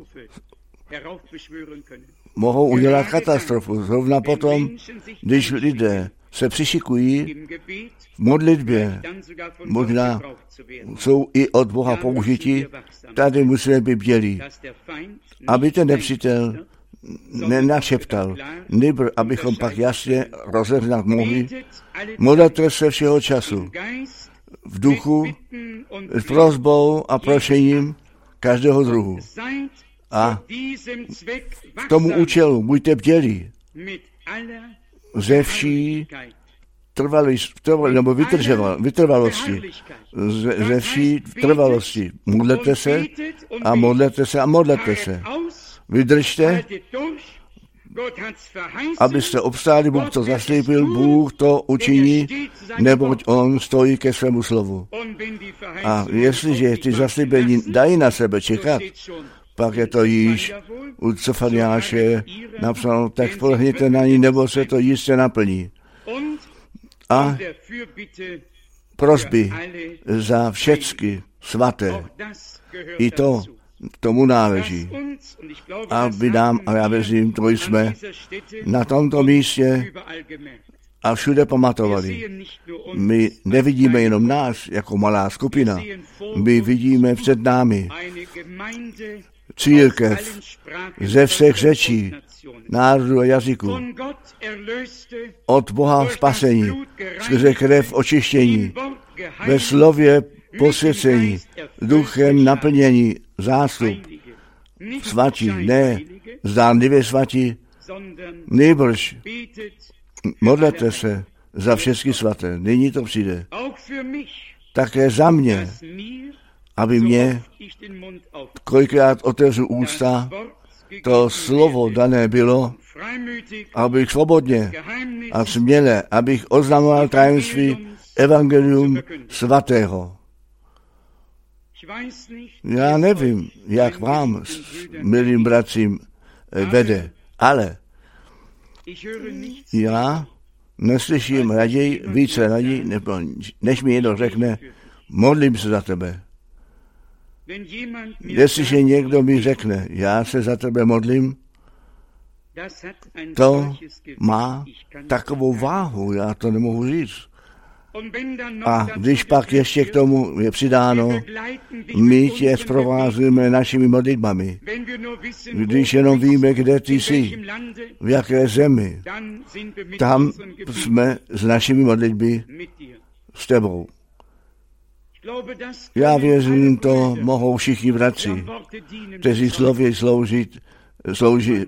mohou udělat katastrofu. Zrovna potom, když lidé se přišikují v modlitbě, možná jsou i od Boha použití, tady musíme být bdělí, aby ten nepřítel nenašeptal, nebo abychom pak jasně rozeznat mohli. Modlete se všeho času v duchu, s prosbou a prošením každého druhu. A k tomu účelu buďte bdělí ze vší trvalosti, nebo vytrvalosti, ze, ze vší trvalosti. Modlete se a modlete se a modlete se. Vydržte, Abyste obstáli, Bůh to zaslíbil, Bůh to učiní, neboť on stojí ke svému slovu. A jestliže ty zaslíbení dají na sebe čekat, pak je to již u Zefaniáše napsáno, tak spolehněte na ní, nebo se to jistě naplní. A prosby za všecky svaté, i to k tomu náleží. Aby nám, a já věřím, to jsme na tomto místě a všude pamatovali. My nevidíme jenom nás jako malá skupina, my vidíme před námi církev ze všech řečí, národů a jazyků, od Boha spasení, skrze krev očištění, ve slově posvěcení, duchem naplnění, zástup, svatí, ne zdánlivě svatí, nejbrž modlete se za všechny svaté, nyní to přijde. Také za mě, aby mě kolikrát otevřu ústa, to slovo dané bylo, abych svobodně a směle, abych oznamoval tajemství evangelium svatého. Já nevím, jak vám, milým bratřím, vede, ale já neslyším raději, více raději, než mi někdo řekne, modlím se za tebe. Jestliže někdo mi řekne, já se za tebe modlím, to má takovou váhu, já to nemohu říct. A když pak ještě k tomu je přidáno, my tě zprovázíme našimi modlitbami. Když jenom víme, kde ty jsi, v jaké zemi, tam jsme s našimi modlitby s tebou. Já věřím, to mohou všichni bratři, kteří slově slouží, slouží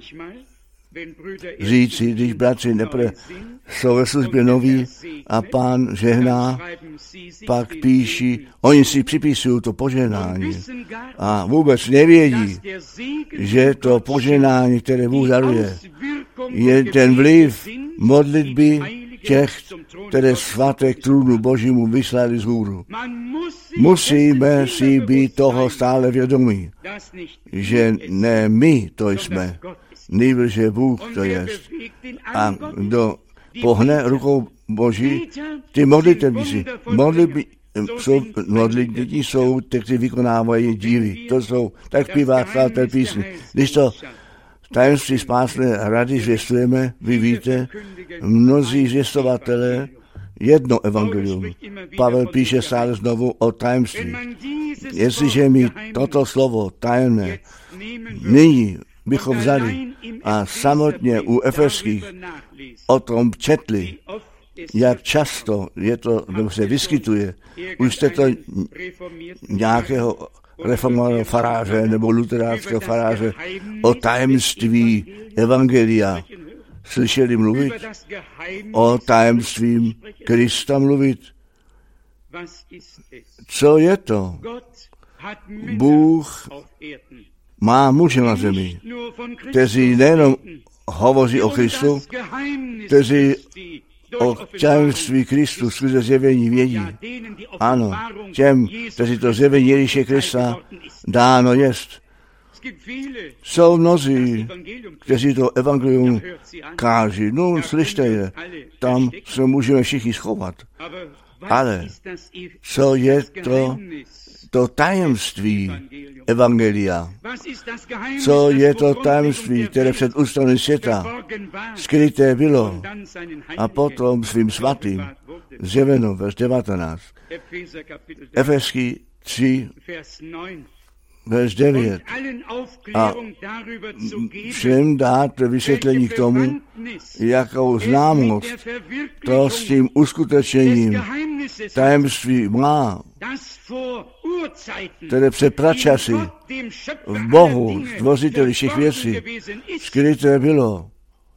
říci, když bratři nepre, jsou ve službě noví a pán žehná, pak píší, oni si připisují to požehnání a vůbec nevědí, že to požehnání, které Bůh daruje, je ten vliv modlitby těch, které svaté k trůnu Božímu vyslali z hůru. Musíme si být toho stále vědomí, že ne my to jsme, nejbrž je Bůh to je. A kdo pohne rukou Boží, ty modlitební si, modlitby, jsou, modlitební jsou, kteří vykonávají divy. To jsou, tak zpívá svaté písně. Když to tajemství spásné rady zvěstujeme, vy víte, mnozí zvěstovatelé, jedno evangelium. Pavel píše stále znovu o tajemství. Jestliže mi toto slovo tajemné nyní bychom vzali a samotně u Efeských o tom četli, jak často je to, nebo se vyskytuje, už jste to nějakého reformovaného faráře nebo luteránského faráře o tajemství evangelia slyšeli mluvit, o tajemství Krista mluvit. Co je to? Bůh má muže na zemi, kteří nejenom hovoří o Kristu, kteří o tajemství Kristu skrze zjevení vědí. Ano, těm, kteří to zjevení Ježíše Krista dáno jest. Jsou mnozí, kteří to evangelium káží. No, slyšte je, tam se můžeme všichni schovat. Ale co je to, to tajemství evangelia? Co je to tajemství, které před ústavem světa skryté bylo a potom svým svatým zjeveno verš devatenáct. Efeský tři, verš devět. A všem dáte vysvětlení k tomu, jakou známost to s tím uskutečením tajemství má, které před pračasy v Bohu, stvořiteli všech věcí, skryté bylo.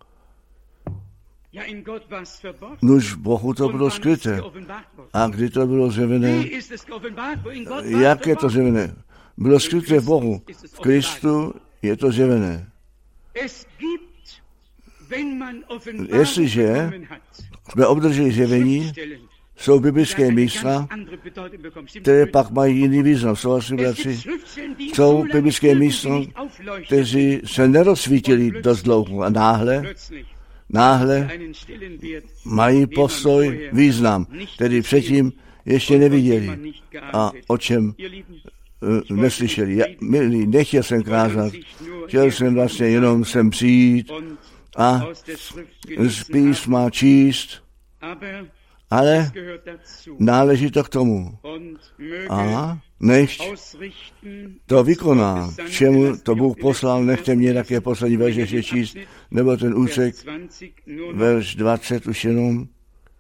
Nuž Bohu to bylo skryté. A kdy to bylo zjevené? Jak je to zjevené? Bylo skryté v Bohu. V Kristu je to zjevené. Jestliže jsme obdrželi zjevení, jsou biblické místa, které pak mají jiný význam. Souhlasím, bratři, jsou biblické místa, kteří se nerozsvítili dost dlouho a náhle, náhle mají postoj význam, který předtím ještě neviděli a o čem uh, neslyšeli. Já, milí, nechtěl jsem kázat, chtěl jsem vlastně jenom sem přijít a z písma číst, ale náleží to k tomu. A než to vykoná, k čemu to Bůh poslal, nechte mě také poslední verš ještě číst, nebo ten úsek, verš dvacet už jenom,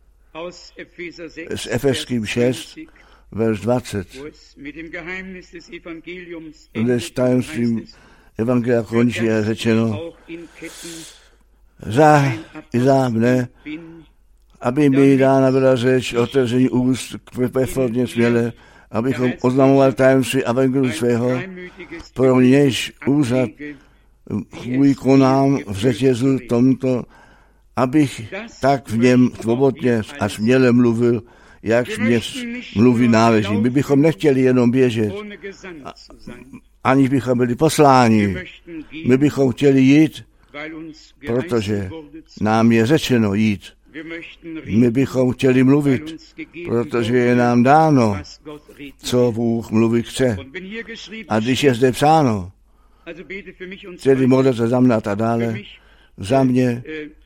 z Efeským šest, verš dvacet, kde s tajemstvím Evangelia končí je řečeno, za i za mne, aby mi dána byla řeč, otevření úst performně směle, abychom oznamovali tajemství evangeliu svého, pro něž úřad můj konám v řetězu tomto, abych tak v něm svobodně a směle mluvil, jak mě mluví náleží. My bychom nechtěli jenom běžet, aniž bychom byli posláni. My bychom chtěli jít, protože nám je řečeno jít. My bychom chtěli mluvit, protože je nám dáno, co Bůh mluvit chce. A když je zde psáno, tedy modlete za mne a tak dále, za mě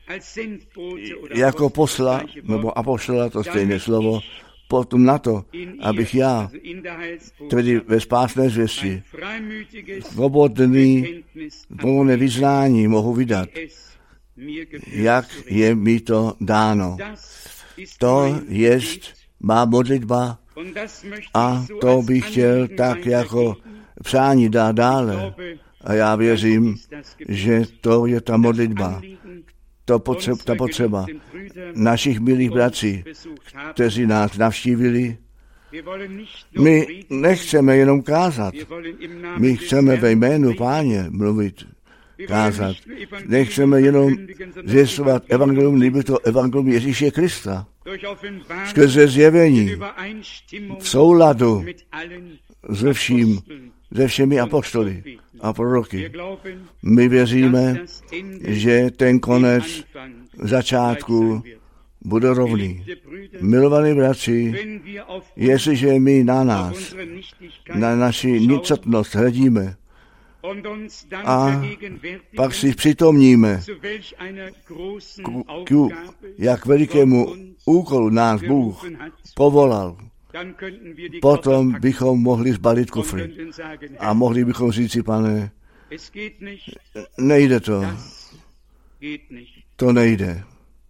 jako posla, nebo apoštola, to stejné slovo, potom na to, abych já, tedy ve spásné zvěsti, svobodný, volné vyznání mohu vydat, jak je mi to dáno. To jest má modlitba a to bych chtěl tak jako přání dát dále. A já věřím, že to je ta modlitba, to potřeba, ta potřeba našich milých bratří, kteří nás navštívili. My nechceme jenom kázat, my chceme ve jménu Páně mluvit, kázat. Nechceme jenom zvěstovat evangelium, nebo to evangelium Ježíše Krista. Skrze zjevení, v souladu se vším, se všemi apoštoly a proroky. My věříme, že ten konec začátku bude rovný. Milovaní bratři, jestliže my na nás, na naši nicotnost hledíme a pak si přitomníme, k, k, jak velikému úkolu nás Bůh povolal, potom bychom mohli zbalit kufry a mohli bychom říci, pane, nejde to, to nejde.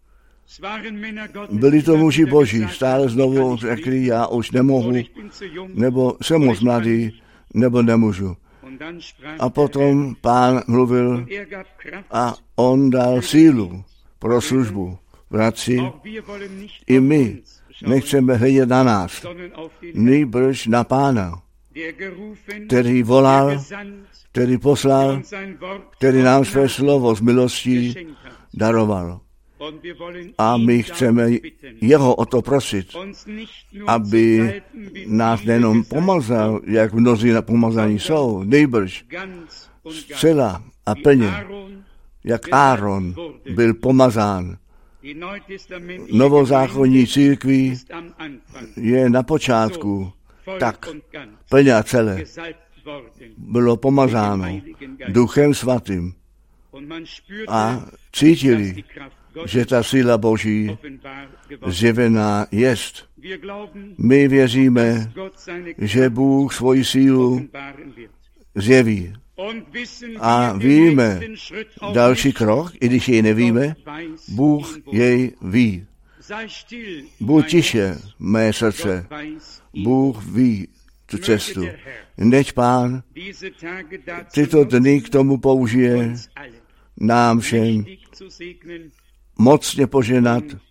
Byli to muži boží, stále znovu řekli, já už nemohu, nebo jsem moc mladý, nebo nemůžu. A potom Pán mluvil a on dal sílu pro službu. Bratři, i my nechceme hledět na nás, nýbrž na Pána, který volal, který poslal, který nám své slovo z milostí daroval. A my chceme jeho o to prosit, aby nás nejenom pomazal, jak mnozí pomazaní jsou, nejbrž zcela a plně, jak Áron byl pomazán. Novozákonní církví je na počátku tak plně a celé bylo pomazáno Duchem Svatým a cítili, že ta síla Boží zjevená jest. My věříme, že Bůh svoji sílu zjeví. A víme další krok, i když jej nevíme, Bůh jej ví. Buď tiše, mé srdce, Bůh ví tu cestu. Nechť Pán tyto dny k tomu použije nám všem mocně poženat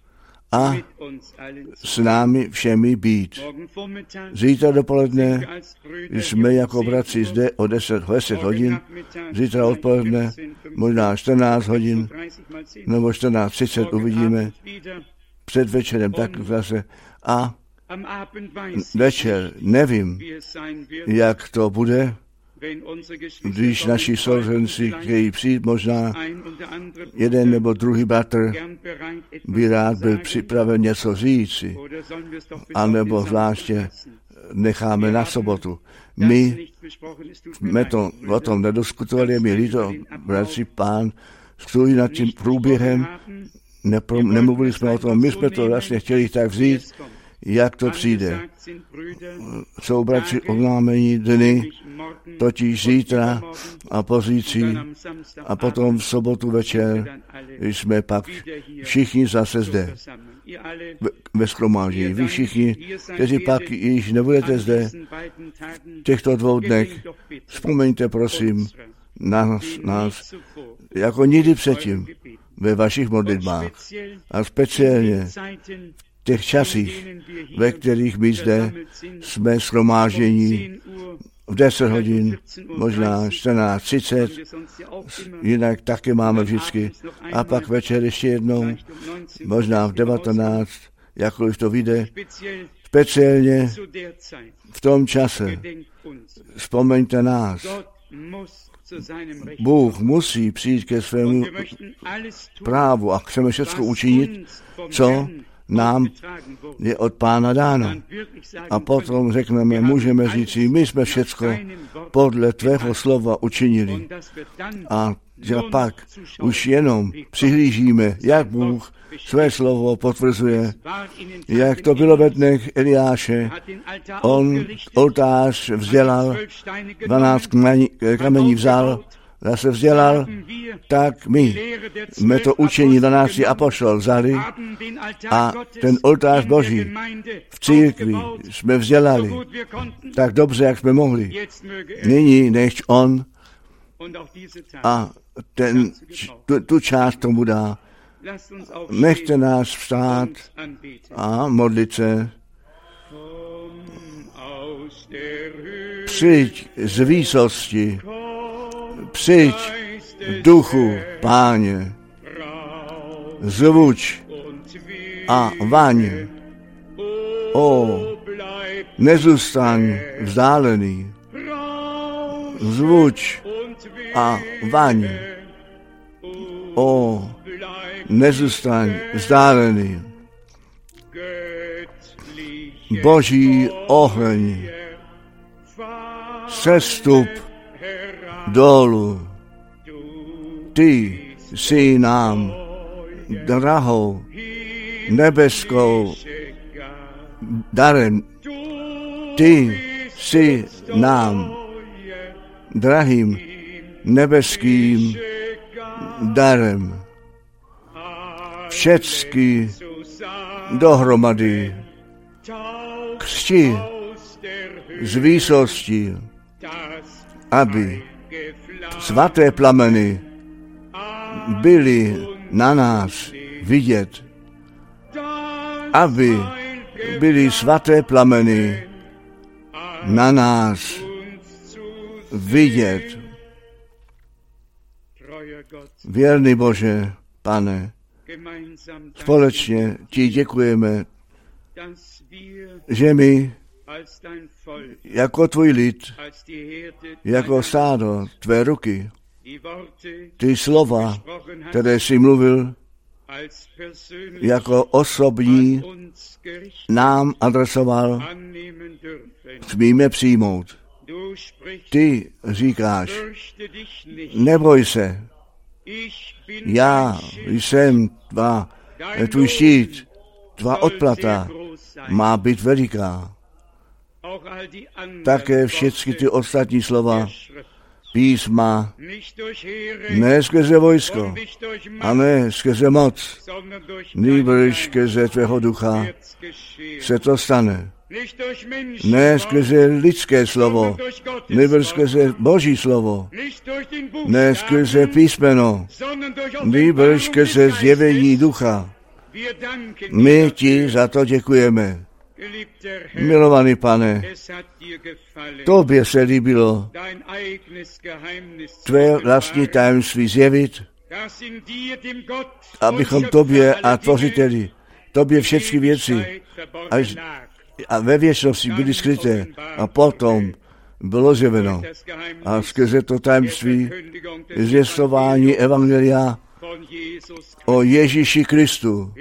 a s námi všemi být. Zítra dopoledne jsme jako bratři zde o deset hodin, zítra odpoledne možná čtrnáct hodin nebo čtrnáct třicet uvidíme, před večerem tak zase a večer nevím, jak to bude, když naši sourozenci chtějí přijít, možná jeden nebo druhý bratr by rád byl připraven něco říci, anebo zvláště necháme na sobotu. My jsme to o tom nediskutovali, mi líto, bratři, pán stojí nad tím průběhem, nepro, nemluvili jsme o tom, my jsme to vlastně chtěli tak vzít, jak to přijde. Jsou bratři oznámení dny, totiž zítra a pozítří a potom v sobotu večer jsme pak všichni zase zde ve shromáždění. Vy všichni, kteří pak již nebudete zde v těchto dvou dnech, vzpomeňte prosím nás, nás jako nikdy předtím ve vašich modlitbách a speciálně v těch časích, ve kterých my zde jsme shromáždění v deset hodin, možná čtrnáct třicet, jinak taky máme vždycky. A pak večer ještě jednou, možná v devatenáct, jakkoliv to vyjde. Speciálně v tom čase vzpomeňte nás. Bůh musí přijít ke svému právu a chceme všechno učinit, co nám je od Pána dáno. A potom řekneme, můžeme říct, my jsme všecko podle tvého slova učinili. A že pak už jenom přihlížíme, jak Bůh své slovo potvrzuje, jak to bylo ve dnech Eliáše. On oltář vzdělal, dvanáct kamení vzal, zase vzdělal, tak my jsme to učení dvanácti apoštolů vzali a ten oltář Boží v církvi jsme vzdělali tak dobře, jak jsme mohli. Nyní nechť on a ten, tu, tu část tomu dá. Nechte nás vstát a modlit se. Přijď z výsosti, přijď duchu, Páně, zvuč a vaň. O, nezůstaň vzdálený, zvuč a vaň. O, nezůstaň vzdálený. Boží oheň, sestup dolů. Ty jsi nám drahou nebeskou darem. Ty jsi nám drahým nebeským darem. Všecky dohromady křti z výsosti, aby svaté plameny byly na nás vidět, aby byly svaté plameny na nás vidět. Věrný Bože, Pane, společně ti děkujeme, že my jako tvůj lid, jako stádo tvé ruky, ty slova, které jsi mluvil, jako osobní nám adresoval, smíme přijmout. Ty říkáš, neboj se, já jsem tvá, tvůj štít, tvá odplata má být veliká. Také všechny ty ostatní slova písma, ne skrze vojsko, a ne skrze moc, nýbrž skrze tvého ducha se to stane. Ne skrze lidské slovo, nýbrž skrze Boží slovo, ne skrze písmeno, nýbrž skrze zjevení ducha. My ti za to děkujeme. Milovaný Pane, tobě se líbilo tvé vlastní tajemství zjevit, abychom tobě a tvořiteli, tobě všechny věci až a ve věčnosti byly skryté a potom bylo zjeveno. A skrze to tajemství zvěstování evangelia o Ježíši Kristu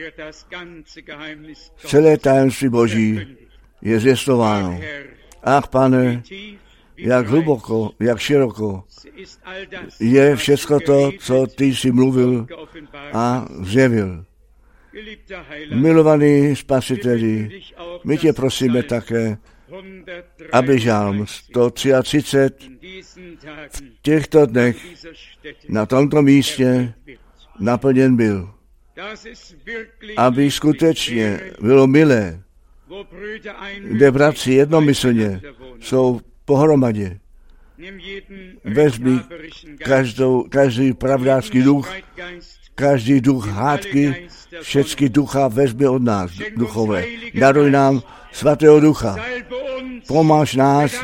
celé tajemství Boží je zvěstováno. Ach, Pane, jak hluboko, jak široko je všechno to, co ty jsi mluvil a zjevil. Milovaný Spasiteli, my tě prosíme také, aby žálm sto třicet tři v těchto dnech na tomto místě naplněn byl. Aby skutečně bylo milé, kde bratři jednomyslně jsou pohromadě. Vezmi každou, každý pravdářský duch, každý duch hádky, všechny ducha vezmi od nás, duchové. Daruj nám svatého ducha. Pomáž nás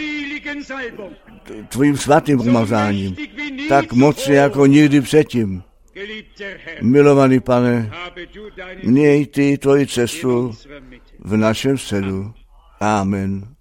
tvým svatým pomazáním, tak mocně jako nikdy předtím. Milovaný Pane, měj ty tvoji cestu v našem středu. Amen.